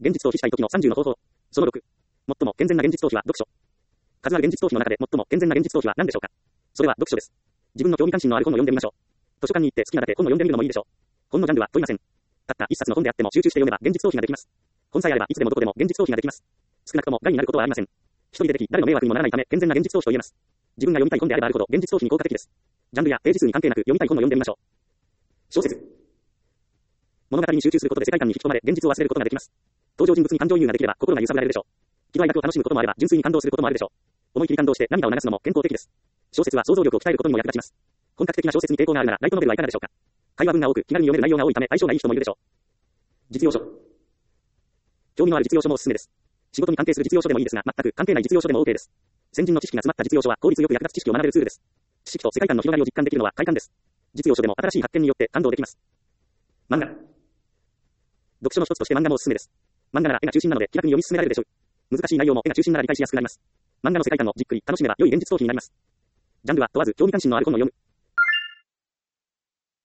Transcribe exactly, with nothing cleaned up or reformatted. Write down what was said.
現実逃避したい時のさんじゅうの方法。そのろく。最も健全な現実逃避は読書。数ある現実逃避の中で最も健全な現実逃避は何でしょうか。それは読書です。自分の興味関心のある本を読んでみましょう。図書館に行って好きなだけ本を読んでみるのもいいでしょう。本のジャンルは問いません。たった一冊の本であっても集中して読めば現実逃避ができます。本さえあればいつでもどこでも現実逃避ができます。少なくとも害になることはありません。一人ででき、誰の迷惑にもならないため健全な現実逃避と言えます。自分が読みたい本であればあるほど現実逃避に効果的です。ジャンルやページ数に関係なく読みたい本を読んでみましょう。小説。物語に集中することで世界観に引き込まれ現実を忘れることができます。登場人物に感情移入ができれば心が揺さぶられるでしょう。喜怒哀楽を楽しむこともあれば純粋に感動することもあるでしょう。思い切り感動して涙を流すのも健康的です。小説は想像力を鍛えることにも役立ちます。本格的な小説に抵抗があるならライトノベルはいかがでしょうか。会話文が多く気軽に読める内容が多いため相性がいい人もいるでしょう。実用書。興味のある実用書もおすすめです。仕事に関係する実用書でもいいですが、全く関係ない実用書でも OK です。先人の知識が詰まった実用書は効率よく役立つ知識を学べるツールです。知識と世界観の広がりを実感できるのは快感です。実用書でも新しい発見によって感動できます。漫画。読書の一つとして漫画もおすすめです。漫画なら絵が中心なので気楽に読み進められるでしょう。難しい内容も絵が中心なら理解しやすくなります。漫画の世界観をじっくり楽しめば良い現実逃避になります。ジャンルは問わず興味関心のある本を読む。